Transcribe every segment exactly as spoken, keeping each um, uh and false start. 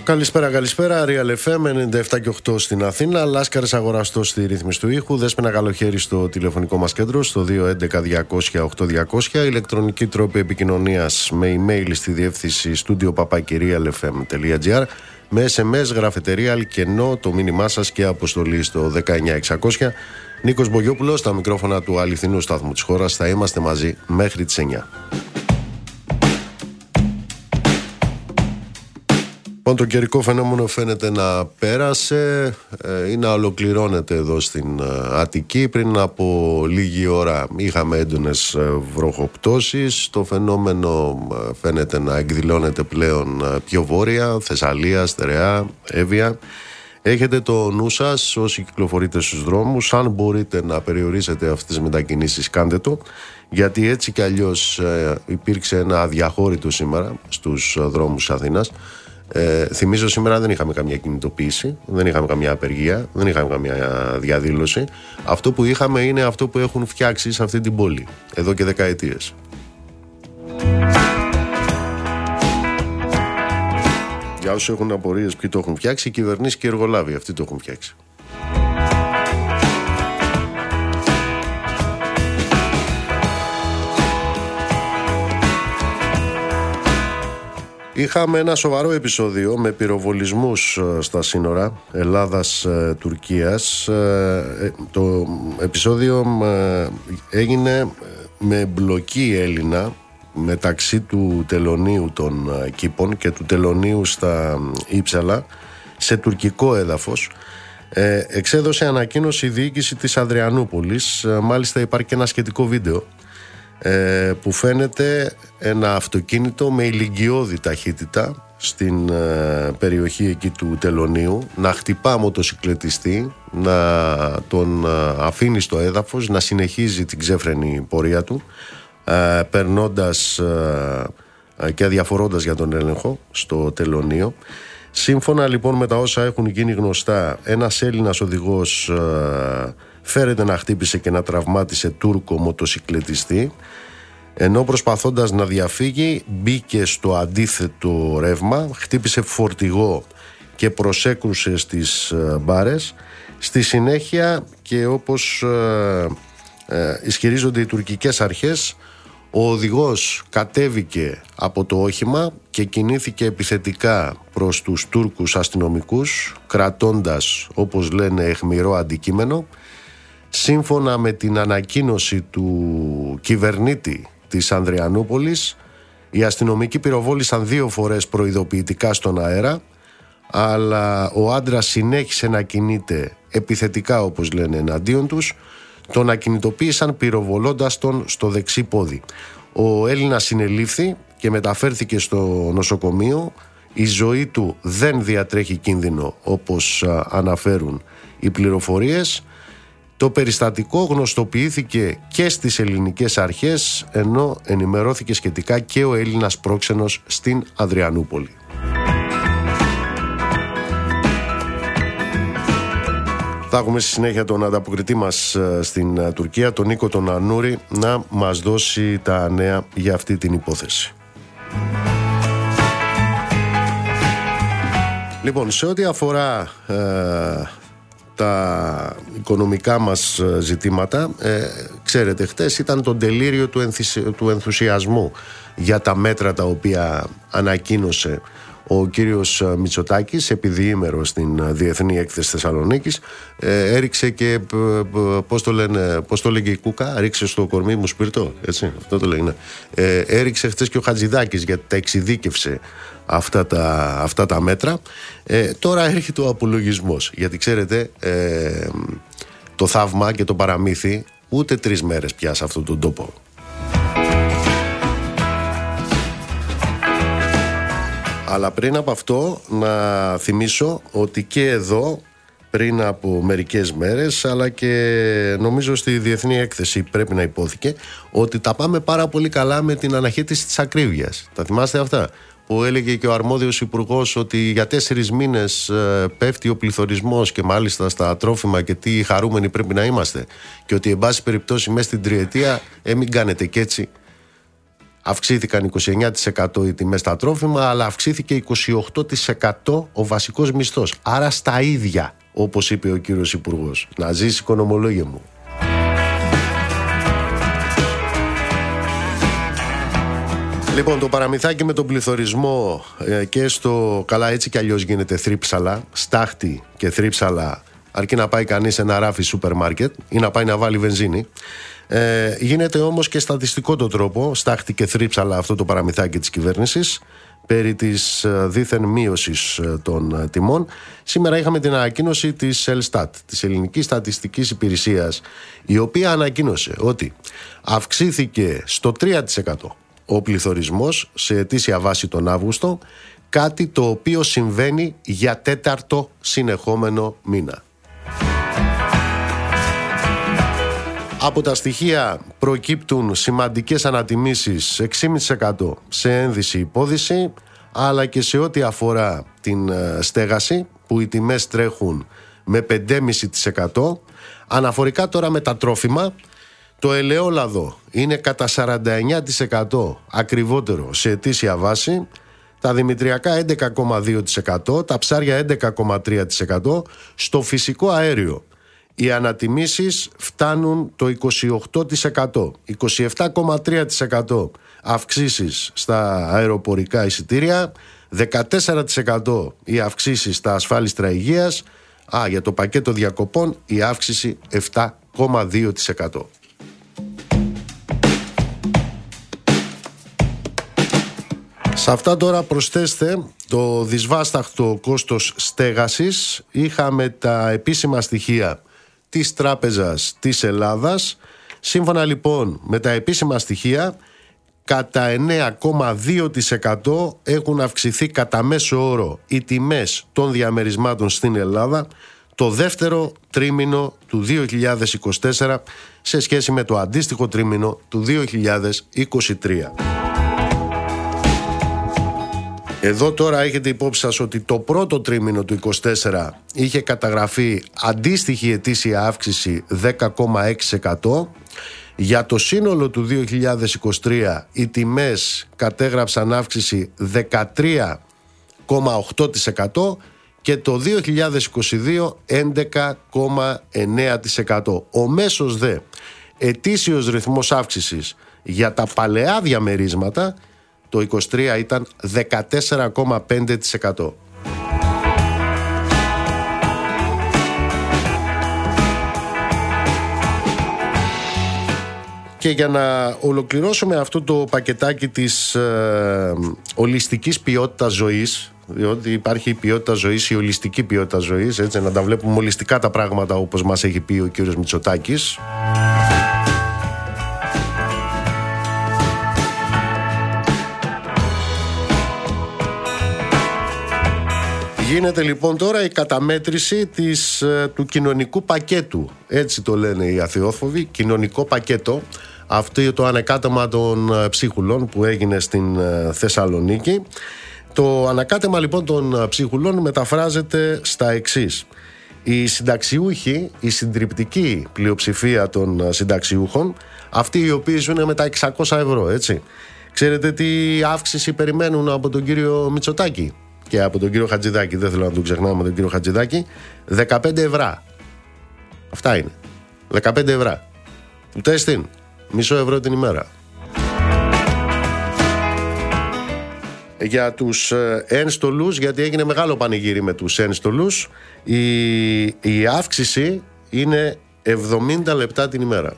Καλησπέρα, καλησπέρα. Real εφ εμ ενενήντα επτά και οκτώ στην Αθήνα. Λάσκαρης Αγοραστός στη ρύθμιση του ήχου. Δέσποινα Καλοχέρι στο τηλεφωνικό μας κέντρο στο δύο έντεκα διακόσια οκτώ διακόσια. Ηλεκτρονική τρόπη επικοινωνίας με email στη διεύθυνση studio παπάκι real εφ εμ τελεία τζι άρ. Με ες εμ ες, γραφετερία, αλκενό, το μήνυμά σας και αποστολή στο δεκαεννιά εξακόσια. Νίκος Μπογιόπουλος, στα μικρόφωνα του αληθινού σταθμού της χώρας. Θα είμαστε μαζί μέχρι τις εννιά. Λοιπόν, το καιρικό φαινόμενο φαίνεται να πέρασε ή να ολοκληρώνεται εδώ στην Αττική. Πριν από λίγη ώρα είχαμε έντονες βροχοπτώσεις. Το φαινόμενο φαίνεται να εκδηλώνεται πλέον πιο βόρεια, Θεσσαλία, Στερεά, Εύβοια. Έχετε το νου σας όσοι κυκλοφορείτε στους δρόμους. Αν μπορείτε να περιορίσετε αυτές τις μετακινήσεις, κάντε το. Γιατί έτσι κι αλλιώς υπήρξε ένα αδιαχώρητο σήμερα στους δρόμους της Αθήνας. Ε, θυμίζω σήμερα δεν είχαμε καμία κινητοποίηση, δεν είχαμε καμία απεργία, δεν είχαμε καμία διαδήλωση. Αυτό που είχαμε είναι αυτό που έχουν φτιάξει σε αυτή την πόλη εδώ και δεκαετίες. Για όσους έχουν απορίες ποιοι το έχουν φτιάξει, οι κυβερνήσεις και οι εργολάβοι, αυτοί το έχουν φτιάξει. Είχαμε ένα σοβαρό επεισόδιο με πυροβολισμούς στα σύνορα Ελλάδας-Τουρκίας. Το επεισόδιο έγινε με εμπλοκή Έλληνα μεταξύ του τελωνίου των Κήπων και του τελωνίου στα Ύψαλα σε τουρκικό έδαφος. Εξέδωσε ανακοίνωση η διοίκηση της Ανδριανούπολης. Μάλιστα υπάρχει και ένα σχετικό βίντεο που φαίνεται ένα αυτοκίνητο με ηλικιώδη ταχύτητα στην περιοχή εκεί του τελωνίου να χτυπά μοτοσυκλετιστή, να τον αφήνει στο έδαφος, να συνεχίζει την ξέφρενη πορεία του, περνώντας και αδιαφορώντας για τον έλεγχο στο τελωνίο. Σύμφωνα λοιπόν με τα όσα έχουν γίνει γνωστά, ένας Έλληνας οδηγός φέρεται να χτύπησε και να τραυμάτισε Τούρκο μοτοσυκλετιστή, ενώ προσπαθώντας να διαφύγει μπήκε στο αντίθετο ρεύμα, χτύπησε φορτηγό και προσέκρουσε στις μπάρες. Στη συνέχεια, και όπως ε, ε, ισχυρίζονται οι τουρκικές αρχές, ο οδηγός κατέβηκε από το όχημα και κινήθηκε επιθετικά προς τους Τούρκους αστυνομικούς, κρατώντας, όπως λένε, αιχμηρό αντικείμενο. Σύμφωνα με την ανακοίνωση του κυβερνήτη της Ανδριανούπολης, οι αστυνομικοί πυροβόλησαν δύο φορές προειδοποιητικά στον αέρα, αλλά ο άντρας συνέχισε να κινείται επιθετικά, όπως λένε, εναντίον τους. Τον ακινητοποίησαν πυροβολώντας τον στο δεξί πόδι. Ο Έλληνας συνελήφθη και μεταφέρθηκε στο νοσοκομείο. Η ζωή του δεν διατρέχει κίνδυνο, όπως αναφέρουν οι πληροφορίες. Το περιστατικό γνωστοποιήθηκε και στις ελληνικές αρχές, ενώ ενημερώθηκε σχετικά και ο Έλληνας πρόξενος στην Ανδριανούπολη. Θα έχουμε στη συνέχεια τον ανταποκριτή μας στην Τουρκία, τον Νίκο τον Ανούρη, να μας δώσει τα νέα για αυτή την υπόθεση. Λοιπόν, σε ό,τι αφορά ε, τα οικονομικά μας ζητήματα, ε, ξέρετε, χτες ήταν το τελείριο του, ενθυσι... του ενθουσιασμού για τα μέτρα τα οποία ανακοίνωσε ο κύριος Μητσοτάκης επί διήμερο στην Διεθνή Έκθεση Θεσσαλονίκης. ε, έριξε και πώς το λένε, πώς το λέγε η Κούκα, ρίξε στο κορμί μου σπίρτο, έτσι, αυτό το λέγει, ε, έριξε χτες και ο Χατζηδάκης, γιατί τα εξειδίκευσε αυτά τα, αυτά τα μέτρα. ε, τώρα έρχεται ο απολογισμός, γιατί ξέρετε, ε, το θαύμα και το παραμύθι ούτε τρεις μέρες πια σε αυτόν τον τόπο. Αλλά πριν από αυτό να θυμίσω ότι και εδώ πριν από μερικές μέρες, αλλά και νομίζω στη Διεθνή Έκθεση πρέπει να υπόθηκε, ότι τα πάμε πάρα πολύ καλά με την αναχέτηση της ακρίβειας. Τα θυμάστε αυτά που έλεγε και ο αρμόδιος υπουργός, ότι για τέσσερις μήνες ε, πέφτει ο πληθωρισμός και μάλιστα στα τρόφιμα, και τι χαρούμενοι πρέπει να είμαστε, και ότι εν πάση περιπτώσει μέσα στην τριετία ε, μην κάνετε κι έτσι. αυξήθηκαν είκοσι εννέα τοις εκατό οι τιμές στα τρόφιμα, αλλά αυξήθηκε είκοσι οκτώ τοις εκατό ο βασικός μισθός. Άρα στα ίδια, όπως είπε ο κύριος Υπουργός. Να ζήσει, οικονομολόγε μου. Λοιπόν, το παραμυθάκι με τον πληθωρισμό ε, και στο καλά έτσι κι αλλιώς γίνεται θρύψαλα, στάχτη και θρύψαλα, αρκεί να πάει κανείς σε ένα ράφι σούπερ μάρκετ ή να πάει να βάλει βενζίνη. Ε, γίνεται όμως και στατιστικό το τρόπο, στάχτη και θρύψαλα αυτό το παραμυθάκι της κυβέρνησης περί της ε, δίθεν μείωσης ε, των ε, τιμών. Σήμερα είχαμε την ανακοίνωση της Ελστάτ, της Ελληνικής Στατιστικής Υπηρεσίας, η οποία ανακοίνωσε ότι αυξήθηκε στο τρία τοις εκατό ο πληθωρισμός σε ετήσια βάση τον Αύγουστο, κάτι το οποίο συμβαίνει για τέταρτο συνεχόμενο μήνα. Από τα στοιχεία προκύπτουν σημαντικές ανατιμήσεις έξι κόμμα πέντε τοις εκατό σε ένδυση υπόδηση, αλλά και σε ό,τι αφορά την στέγαση, που οι τιμές τρέχουν με πέντε κόμμα πέντε τοις εκατό. Αναφορικά τώρα με τα τρόφιμα, το ελαιόλαδο είναι κατά σαράντα εννέα τοις εκατό ακριβότερο σε ετήσια βάση, τα δημητριακά έντεκα κόμμα δύο τοις εκατό, τα ψάρια έντεκα κόμμα τρία τοις εκατό. Στο φυσικό αέριο οι ανατιμήσεις φτάνουν το είκοσι οκτώ τοις εκατό, είκοσι επτά κόμμα τρία τοις εκατό αυξήσεις στα αεροπορικά εισιτήρια, δεκατέσσερα τοις εκατό οι αυξήσεις στα ασφάλιστρα υγείας. Α, για το πακέτο διακοπών η αύξηση επτά κόμμα δύο τοις εκατό. Σε αυτά τώρα προσθέστε το δυσβάσταχτο κόστος στέγασης. Είχαμε τα επίσημα στοιχεία της Τράπεζας της Ελλάδας. Σύμφωνα λοιπόν με τα επίσημα στοιχεία, κατά εννέα κόμμα δύο τοις εκατό έχουν αυξηθεί κατά μέσο όρο οι τιμές των διαμερισμάτων στην Ελλάδα το δεύτερο τρίμηνο του δύο χιλιάδες είκοσι τέσσερα σε σχέση με το αντίστοιχο τρίμηνο του δύο χιλιάδες είκοσι τρία. Εδώ τώρα έχετε υπόψη σας ότι το πρώτο τρίμηνο του είκοσι τέσσερα είχε καταγραφεί αντίστοιχη ετήσια αύξηση δέκα κόμμα έξι τοις εκατό. Για το σύνολο του δύο χιλιάδες είκοσι τρία οι τιμές κατέγραψαν αύξηση δεκατρία κόμμα οκτώ τοις εκατό και το δύο χιλιάδες είκοσι δύο έντεκα κόμμα εννέα τοις εκατό. Ο μέσος δε ετήσιος ρυθμός αύξησης για τα παλαιά διαμερίσματα το είκοσι τρία ήταν δεκατέσσερα κόμμα πέντε τοις εκατό. Και για να ολοκληρώσουμε αυτό το πακετάκι της ε, ολιστικής ποιότητας ζωής, διότι υπάρχει η ποιότητα ζωής, η ολιστική ποιότητα ζωής, έτσι, να τα βλέπουμε ολιστικά τα πράγματα όπως μας έχει πει ο κύριος Μητσοτάκης. Γίνεται λοιπόν τώρα η καταμέτρηση της, του κοινωνικού πακέτου. Έτσι το λένε οι αθεόφοβοι, κοινωνικό πακέτο. Αυτό το ανακάτεμα των ψίχουλων που έγινε στην Θεσσαλονίκη. Το ανακάτεμα λοιπόν των ψίχουλων μεταφράζεται στα εξής. Οι συνταξιούχοι, η συντριπτική πλειοψηφία των συνταξιούχων, αυτοί οι οποίοι ζουν με τα εξακόσια ευρώ, έτσι. Ξέρετε τι αύξηση περιμένουν από τον κύριο Μητσοτάκη και από τον κύριο Χατζηδάκη, δεν θέλω να τον ξεχνάμε τον κύριο Χατζηδάκη? δεκαπέντε ευρώ. Αυτά είναι. δεκαπέντε ευρώ. Ούτε στην. Μισό ευρώ την ημέρα. Για τους ένστολους, γιατί έγινε μεγάλο πανηγύρι με τους ένστολους, η, η αύξηση είναι εβδομήντα λεπτά την ημέρα.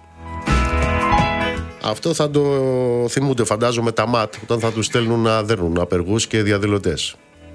Αυτό θα το θυμούνται, φαντάζομαι, τα ΜΑΤ όταν θα τους στέλνουν να δέρνουν απεργούς και διαδηλωτές.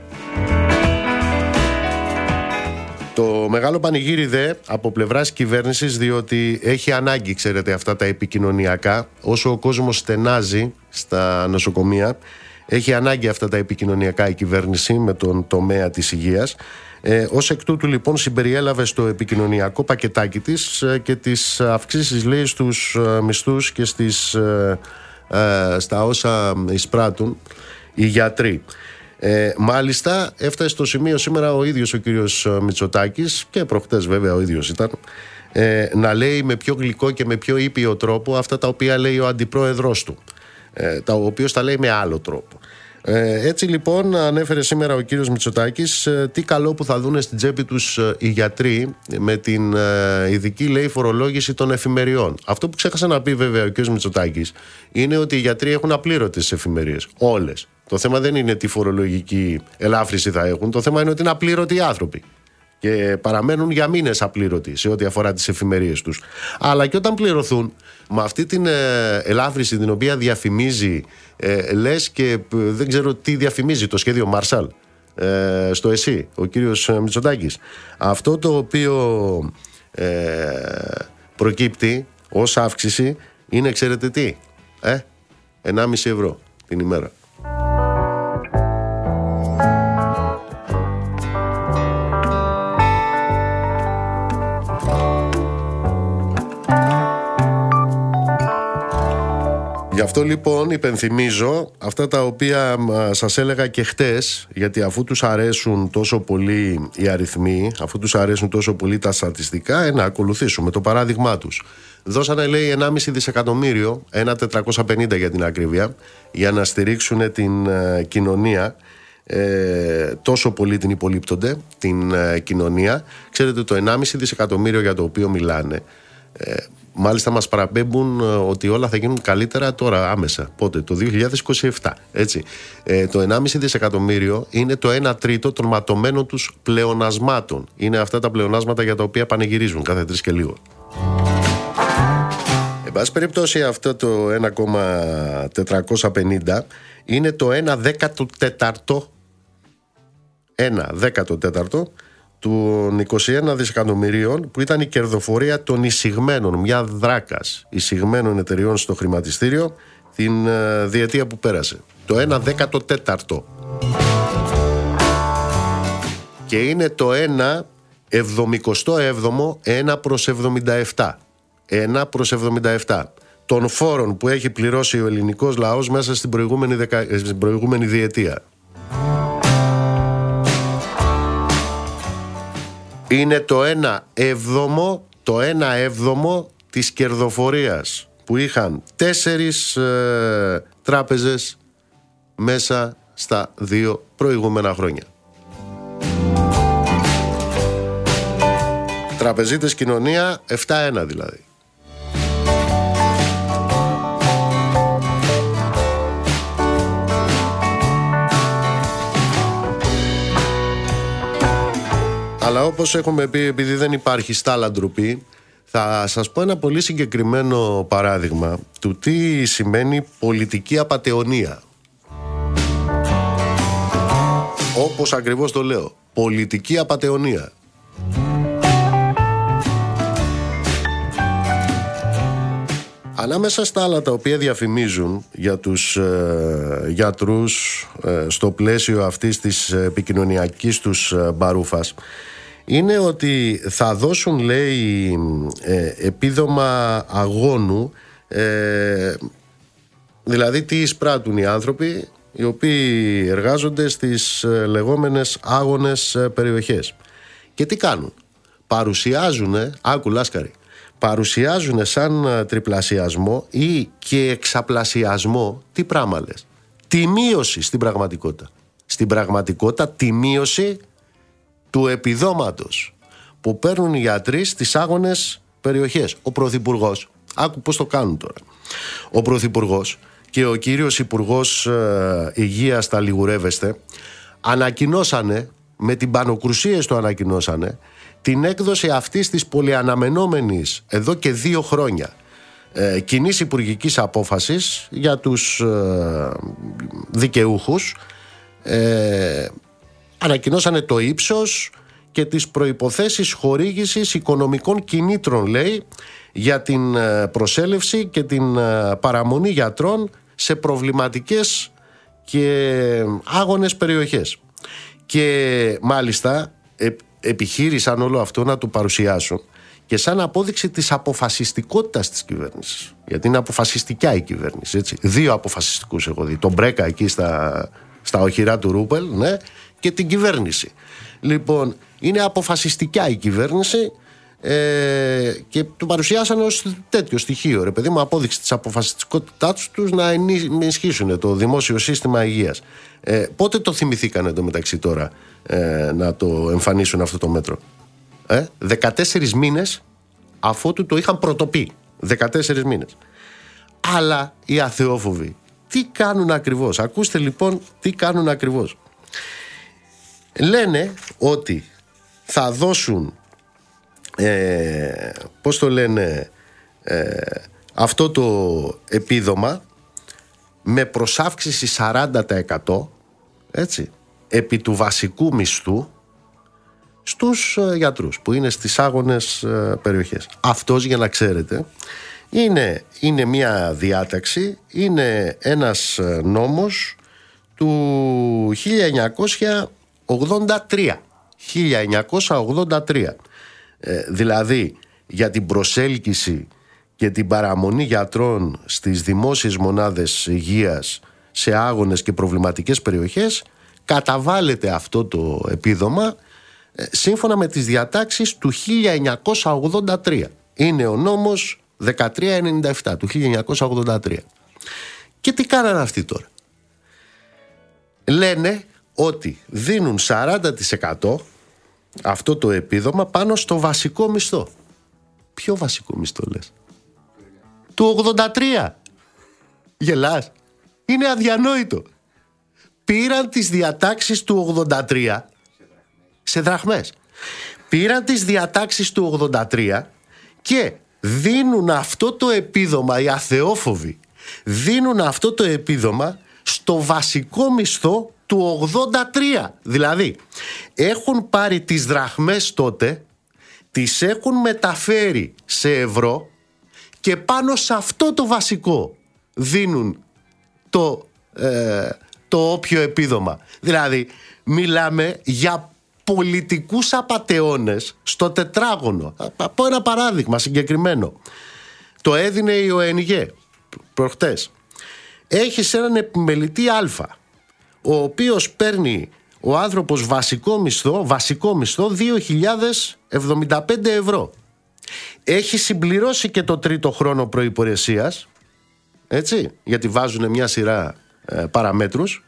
Το μεγάλο πανηγύρι δε από πλευράς κυβέρνησης, διότι έχει ανάγκη, ξέρετε, αυτά τα επικοινωνιακά. Όσο ο κόσμος στενάζει στα νοσοκομεία, έχει ανάγκη αυτά τα επικοινωνιακά η κυβέρνηση με τον τομέα της υγείας. Ε, ως εκ τούτου λοιπόν συμπεριέλαβε στο επικοινωνιακό πακετάκι της ε, και τις αυξήσεις, λέει, στους ε, μισθούς και στις, ε, ε, στα όσα εισπράττουν οι γιατροί. Ε, μάλιστα έφτασε στο σημείο σήμερα ο ίδιος ο κύριος Μητσοτάκης, και προχτές βέβαια ο ίδιος ήταν, ε, να λέει με πιο γλυκό και με πιο ήπιο τρόπο αυτά τα οποία λέει ο αντιπρόεδρος του. ε, τα, ο οποίος τα λέει με άλλο τρόπο. Ε, έτσι λοιπόν ανέφερε σήμερα ο κύριος Μητσοτάκης ε, τι καλό που θα δούνε στην τσέπη τους ε, οι γιατροί με την ε, ειδική, λέει, φορολόγηση των εφημεριών. Αυτό που ξέχασε να πει βέβαια ο κύριος Μητσοτάκης είναι ότι οι γιατροί έχουν απλήρωτες εφημερίες, όλες. Το θέμα δεν είναι τι φορολογική ελάφρυνση θα έχουν, το θέμα είναι ότι είναι απλήρωτοι οι άνθρωποι και παραμένουν για μήνες απλήρωτοι σε ό,τι αφορά τις εφημερίες τους. Αλλά και όταν πληρωθούν με αυτή την ε, ελάφρυνση την οποία διαφημίζει, ε, λες και ε, δεν ξέρω τι διαφημίζει το σχέδιο Μάρσαλ ε, στο ΕΣΥ ο κύριος Μητσοτάκης, αυτό το οποίο ε, προκύπτει ως αύξηση είναι, ξέρετε τι, ε, ενάμιση ευρώ την ημέρα. Γι' αυτό λοιπόν υπενθυμίζω αυτά τα οποία σας έλεγα και χτες, γιατί αφού τους αρέσουν τόσο πολύ οι αριθμοί, αφού τους αρέσουν τόσο πολύ τα στατιστικά, ε, να ακολουθήσουμε το παράδειγμά τους. Δώσανε, λέει, ενάμιση δισεκατομμύριο, ένα τετρακόσια πενήντα για την ακρίβεια, για να στηρίξουν την ε, κοινωνία. Ε, τόσο πολύ την υπολείπτονται την ε, κοινωνία. Ξέρετε, το ενάμιση δισεκατομμύριο για το οποίο μιλάνε, ε, μάλιστα μας παραπέμπουν ότι όλα θα γίνουν καλύτερα τώρα, άμεσα. Πότε? Το δύο χιλιάδες είκοσι επτά. Έτσι. Ε, το ενάμιση δισεκατομμύριο είναι το ένα τρίτο των ματωμένων τους πλεονασμάτων. Είναι αυτά τα πλεονάσματα για τα οποία πανηγυρίζουν κάθε τρεις και λίγο. Εν πάση περιπτώσει, αυτό το ένα κόμμα τετρακόσια πενήντα είναι το ένα δέκατο τέταρτο ένα δέκατο τέταρτο των είκοσι ένα δισεκατομμυρίων που ήταν η κερδοφορία των εισηγμένων, μια δράκας εισηγμένων εταιριών στο χρηματιστήριο την uh, διετία που πέρασε. Το ένα δέκατο τέταρτο. Και είναι το ένα εβδομηκοστό έβδομο ένα προς εβδομήντα επτά. ένα προς εβδομήντα επτά των φόρων που έχει πληρώσει ο ελληνικός λαός μέσα στην προηγούμενη, δεκα... στην προηγούμενη διετία. Είναι το ένα έβδομο, το ένα έβδομο της κερδοφορίας που είχαν τέσσερις ε, τράπεζες μέσα στα δύο προηγούμενα χρόνια. Τραπεζίτες κοινωνία επτά ένα δηλαδή. Αλλά όπως έχουμε πει, επειδή δεν υπάρχει στάλα ντροπή, θα σας πω ένα πολύ συγκεκριμένο παράδειγμα του τι σημαίνει πολιτική απατεωνία. Όπως ακριβώς το λέω, πολιτική απατεωνία. Ανάμεσα στα άλλα τα οποία διαφημίζουν για τους ε, γιατρούς ε, στο πλαίσιο αυτής της επικοινωνιακής τους ε, μπαρούφας, είναι ότι θα δώσουν, λέει, ε, επίδομα αγώνου, ε, δηλαδή τι εισπράττουν οι άνθρωποι οι οποίοι εργάζονται στις ε, λεγόμενες άγονες ε, περιοχές. Και τι κάνουν? Παρουσιάζουν, άκου Λάσκαρη, παρουσιάζουν σαν τριπλασιασμό ή και εξαπλασιασμό, τι πράγμα λες? Τη μείωση στην πραγματικότητα. Στην πραγματικότητα τη μείωση του επιδόματος που παίρνουν οι γιατροί στις άγονες περιοχές. Ο Πρωθυπουργός, άκου πώς το κάνουν τώρα. Ο Πρωθυπουργός και ο κύριος Υπουργός ε, Υγείας, τα λιγουρεύεστε, ανακοινώσανε, με την πανοκρουσίες το ανακοινώσανε, την έκδοση αυτής της πολυαναμενόμενης εδώ και δύο χρόνια ε, κοινής υπουργικής απόφασης για τους ε, δικαιούχους. ε, ανακοινώσανε το ύψος και τις προϋποθέσεις χορήγησης οικονομικών κινήτρων, λέει, για την προσέλευση και την παραμονή γιατρών σε προβληματικές και άγονες περιοχές. Και μάλιστα ε, επιχείρησαν όλο αυτό να το παρουσιάσουν και σαν απόδειξη της αποφασιστικότητας της κυβέρνησης. Γιατί είναι αποφασιστικά η κυβέρνηση, έτσι. Δύο αποφασιστικούς έχω δει. Τον Μπρέκα εκεί στα, στα οχυρά του Ρούπελ, ναι, και την κυβέρνηση. Λοιπόν, είναι αποφασιστικά η κυβέρνηση ε, και το παρουσιάσαν ως τέτοιο στοιχείο, ρε παιδί μου, απόδειξη της αποφασιστικότητάς τους να ενισχύσουν το δημόσιο σύστημα υγείας. Ε, πότε το θυμηθήκανε το μεταξύ τώρα ε, να το εμφανίσουν αυτό το μέτρο? Ε, δεκατέσσερις μήνες αφότου το είχαν πρωτοπεί. δεκατέσσερις μήνες. Αλλά οι αθεόφοβοι τι κάνουν ακριβώς? Ακούστε λοιπόν τι κάνουν ακριβώς. Λένε ότι θα δώσουν ε, πώς το λένε ε, αυτό το επίδομα με προσάυξηση σαράντα τοις εκατό, έτσι, επί του βασικού μισθού στους ε, γιατρούς που είναι στις άγονες ε, περιοχές. Αυτός, για να ξέρετε, είναι, είναι μια διάταξη, είναι ένας νόμος του χίλια εννιακόσια ογδόντα τρία. χίλια εννιακόσια ογδόντα τρία. Ε, δηλαδή για την προσέλκυση και την παραμονή γιατρών στις δημόσιες μονάδες υγείας σε άγονες και προβληματικές περιοχές καταβάλλεται αυτό το επίδομα ε, σύμφωνα με τις διατάξεις του χίλια εννιακόσια ογδόντα τρία. Είναι ο νόμος δεκατριακόσια ενενήντα επτά του χίλια εννιακόσια ογδόντα τρία. Και τι κάνανε αυτοί τώρα? Λένε ότι δίνουν σαράντα τοις εκατό αυτό το επίδομα πάνω στο βασικό μισθό. Ποιο βασικό μισθό λες? Του ογδόντα τρία. Γελάς? Είναι αδιανόητο. Πήραν τις διατάξεις του ογδόντα τρία σε δραχμές. Πήραν τις διατάξεις του ογδόντα τρία και δίνουν αυτό το επίδομα, οι αθεόφοβοι δίνουν αυτό το επίδομα στο βασικό μισθό του ογδόντα τρία. Δηλαδή έχουν πάρει τις δραχμές τότε, τις έχουν μεταφέρει σε ευρώ και πάνω σε αυτό το βασικό δίνουν το, ε, το όποιο επίδομα. Δηλαδή μιλάμε για πολιτικούς απατεώνες στο τετράγωνο. Από ένα παράδειγμα συγκεκριμένο. Το έδινε η ΟΕΝΓΕ προχτές. Έχεις έναν επιμελητή Α, ο οποίος παίρνει ο άνθρωπος βασικό μισθό, βασικό μισθό δύο χιλιάδες εβδομήντα πέντε ευρώ. Έχει συμπληρώσει και το τρίτο χρόνο προϋπηρεσίας, έτσι, γιατί βάζουν μια σειρά ε, παραμέτρους,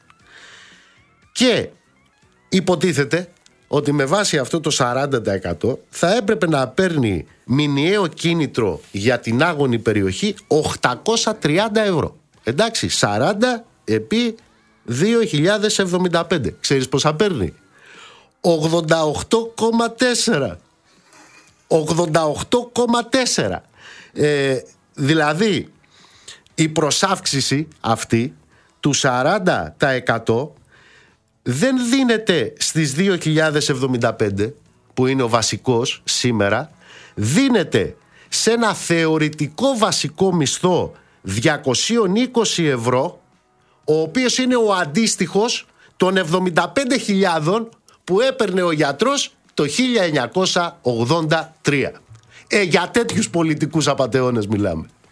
και υποτίθεται ότι με βάση αυτό το σαράντα τοις εκατό θα έπρεπε να παίρνει μηνιαίο κίνητρο για την άγονη περιοχή οκτακόσια τριάντα ευρώ. Εντάξει, σαράντα επί δύο χιλιάδες εβδομήντα πέντε. Ξέρεις πόσα παίρνει? ογδόντα οκτώ κόμμα τέσσερα. ογδόντα οκτώ κόμμα τέσσερα. Ε, δηλαδή η προσάυξηση αυτή του σαράντα τοις εκατό δεν δίνεται στις δύο χιλιάδες εβδομήντα πέντε που είναι ο βασικός σήμερα, δίνεται σε ένα θεωρητικό βασικό μισθό διακόσια είκοσι ευρώ, ο οποίος είναι ο αντίστοιχος των εβδομήντα πέντε χιλιάδων που έπαιρνε ο γιατρός το χίλια εννιακόσια ογδόντα τρία. Ε, για τέτοιους πολιτικούς απατεώνες μιλάμε.